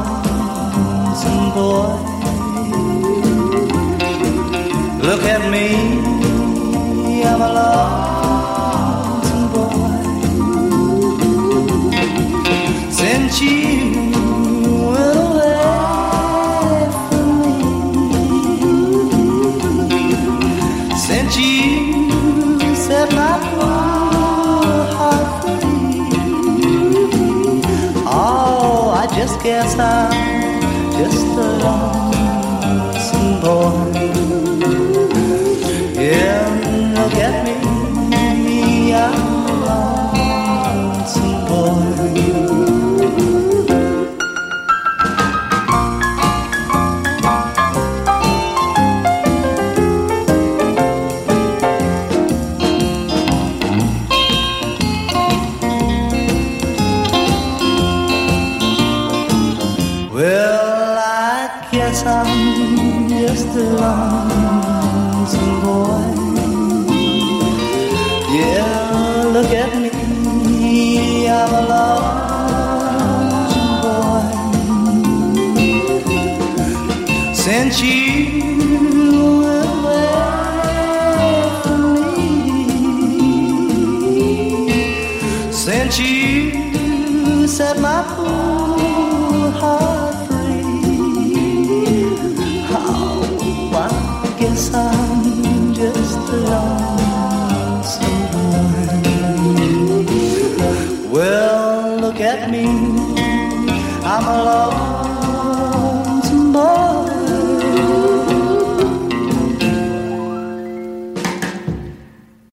lonesome boy. Look at me, I'm a lonesome boy. Since you went away from me, since you set my poor heart free, oh, I just guess I'm just a lonesome boy. Yeah, look at me, I'm a lonesome boy. Well, I guess I'm just a lonesome boy. Yeah, look at me, I'm a lonesome boy. Since you went away from me, since you set my poor